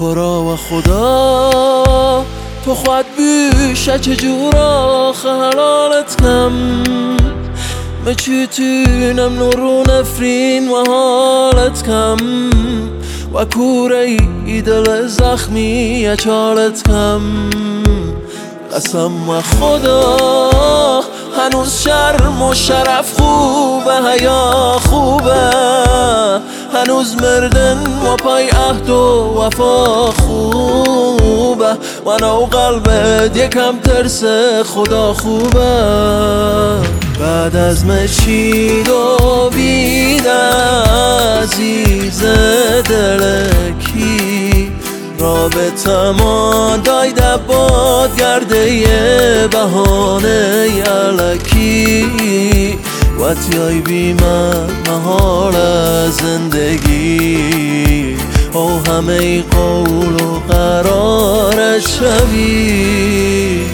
خورا و خدا تو خود بیشه چجور آخه حلالت کم مچیتینم نورو نفرین و حالت کم و کوره ای دل زخمی چالت کم قسم و خدا هنوز شرم و شرف خوبه حیا خوبه هنوز مردن و پای عهد و وفا خوبه و نو قلبت یکم ترس خدا خوبه بعد از مشید و بید عزیز دلکی رابطه ما دایده باد گرده یه بهانه یلکی و تیای بی من محال زندگی او همه قول و قرار شوی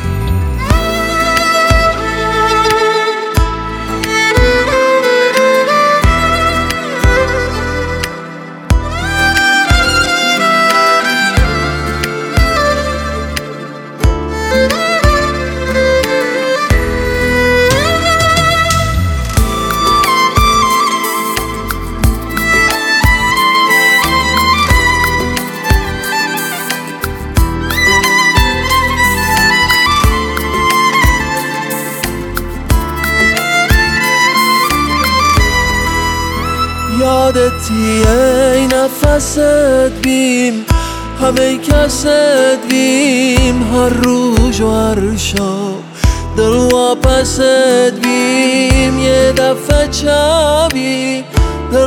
یادتی ای نفست بیم همه کست بیم هر روز و هر شب دل واپست بیم یه دفعه چابی دل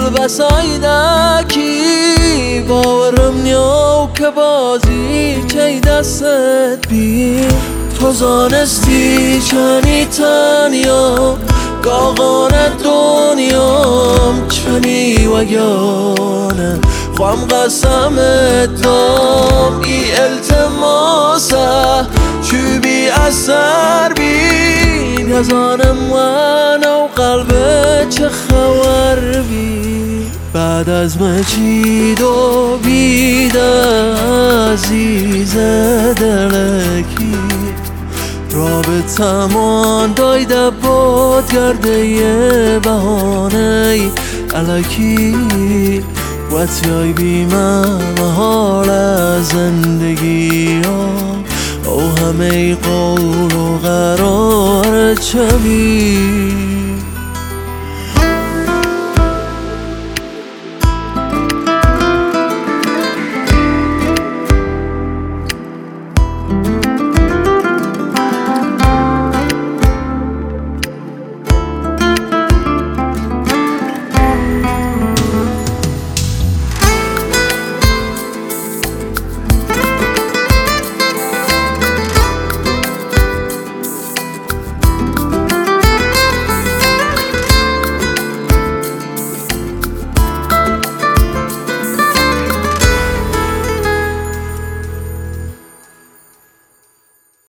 بسایدکی باورم نیو که بازی چه دست بیم تو زانستی چنی تنیا قاقان دنیام چنی و یانه خوام قسم دام ای التماسه چو بی اثر بی نزانم و نو قلبه چه خبر بی بعد از مجید و بید عزیز دلکی رابطه مان دایده باد گرده یه بهانه الکی و تیای بی من محال زندگی او همه قول و قرار چمی